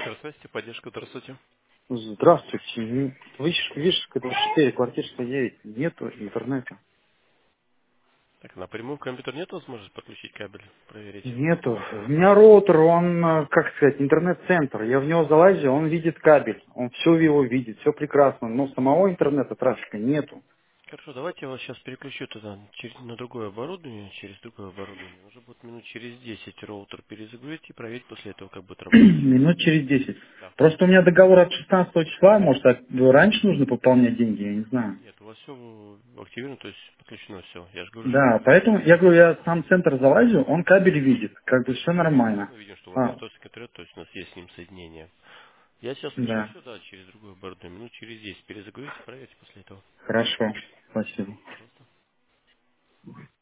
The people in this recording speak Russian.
Здравствуйте, поддержка, здравствуйте. Здравствуйте. Видишь, когда 4, квартира 109, нету интернета. Так, напрямую в компьютер нет возможности подключить кабель, проверить? Нету. У меня роутер, он, как сказать, интернет-центр. Я в него залазю, он видит кабель. Он все его видит, все прекрасно. Но самого интернета, трафика нету. Хорошо, давайте я вас сейчас переключу туда на другое оборудование, через другое оборудование. Уже будет минут через 10 роутер перезагрузить и проверить после этого, как будет работать. Минут через 10. Да. Просто у меня договор от 16 числа, может, раньше нужно пополнять деньги, я не знаю. Нет, у вас все активировано, то есть подключено все. Я же говорю, что Да, поэтому я говорю, я сам в центр залазю, он кабель видит, как бы все нормально. мы видим, что у вас А, авторский интернет, то есть у нас есть с ним соединение. Я сейчас включу да, все, да, через другое оборудование. Минут через 10 перезагрузите, проверьте после этого. хорошо, спасибо. Пожалуйста.